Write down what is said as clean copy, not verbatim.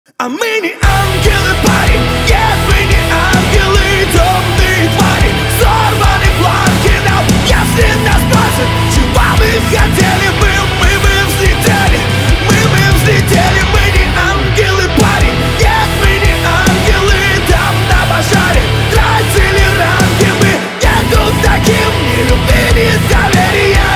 А мы не ангелы, парень, нет, мы не ангелы, темные твари, сорваны планки нам, если нас бросят, чего мы хотели, мы взлетели, мы не ангелы, парень, нет, мы не ангелы, там на пожаре, тратили ранги, мы не тут таким, ни любви, ни доверия.